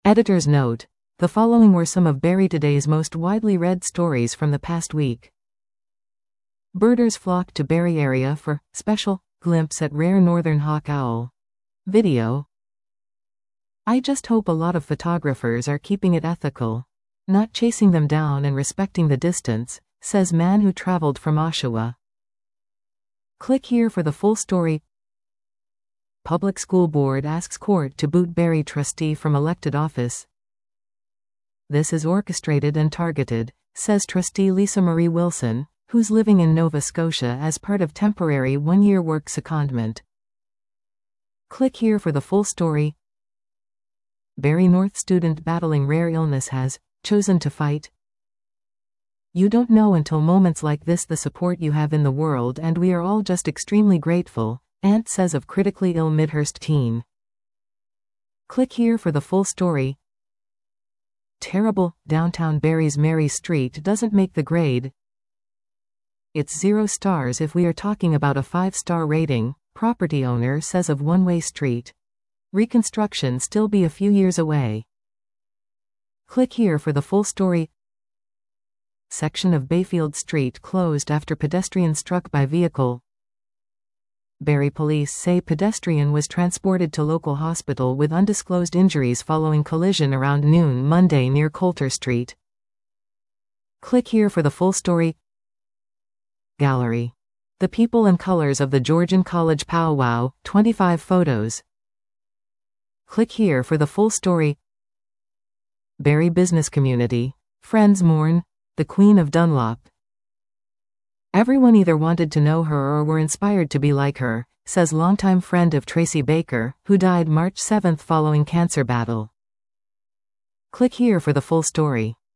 Editor's note: the following were some of Barrie Today's most widely read stories from the past week. Birders flock to Barrie area for special glimpse at rare northern hawk owl. Video. I just hope a lot of photographers are keeping it ethical, not chasing them down and respecting the distance, says man who traveled from Oshawa. Click here for the full story. Public School Board asks court to boot Barrie trustee from elected office. This is orchestrated and targeted, says trustee Lisa Marie Wilson, who's living in Nova Scotia as part of temporary one-year work secondment. Click here for the full story. Barrie North student battling rare illness has chosen to fight. You don't know until moments like this the support you have in the world, and we are all just extremely grateful, aunt says of critically ill Midhurst teen. Click here for the full story. Terrible, downtown Barrie's Mary Street doesn't make the grade. It's 0 stars if we are talking about a 5-star rating, property owner says of One-Way Street. Reconstruction still be a few years away. Click here for the full story. Section of Bayfield Street closed after pedestrian struck by vehicle. Barrie police say pedestrian was transported to local hospital with undisclosed injuries following collision around noon Monday near Coulter Street. Click here for the full story. Gallery. The people and colors of the Georgian College powwow, 25 photos. Click here for the full story. Barrie business community. Friends mourn the Queen of Dunlop. Everyone either wanted to know her or were inspired to be like her, says longtime friend of Tracy Baker, who died March 7 following cancer battle. Click here for the full story.